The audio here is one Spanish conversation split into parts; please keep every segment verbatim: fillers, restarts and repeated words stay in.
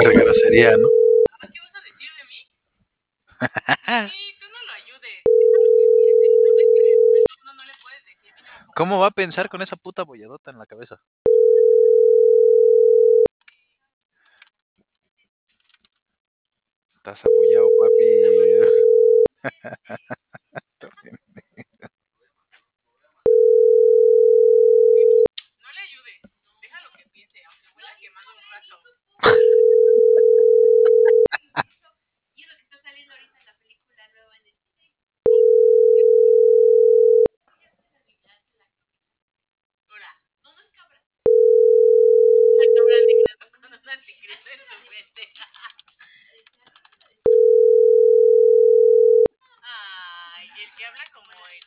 grosería, ¿no? ¿Qué vas a decir de mí? Sí, tú no lo ayudes. Déjalo que piense. ¿No ves que por el tono no le puedes decir mínimo como... ¿Cómo va a pensar con esa puta bolladota en la cabeza? Estás abollado, papi. No le ayudes. Déjalo que piense, aunque huela quemado un rato. Y es lo que está saliendo ahorita en la película nueva en el cine. Ahora, no, no es cabra. Una cabra negra tocando una tigresa en su mente. Ay, el que habla como él.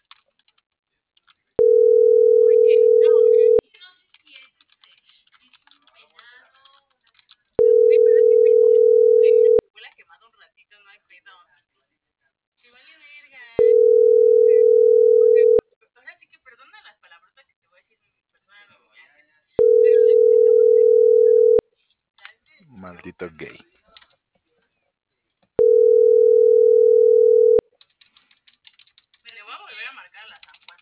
Oye, no, no sé si es este, si es un venado, güey, pero es que pedo lo cubre. Huele a quemado un ratito, no hay pedo. Que vale verga. Ahora sí que perdona las palabrotas que te voy a decir, perdona mi viaje. Pero la neta acabo de escuchar. Maldito gay. Le voy a volver a marcar a la San Juan.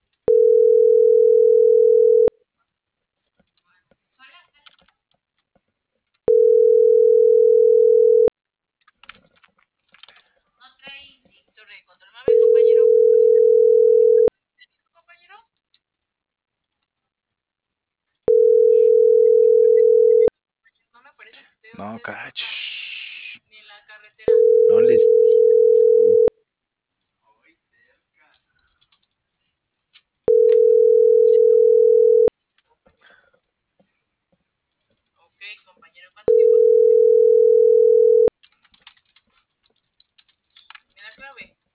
No trae torre de control. Mame, compañero. Compañero. No me parece que esté No, usted cach. ni en la carretera. No les Ok, compañero, ¿cuánto tiempo? ¿Me da clave?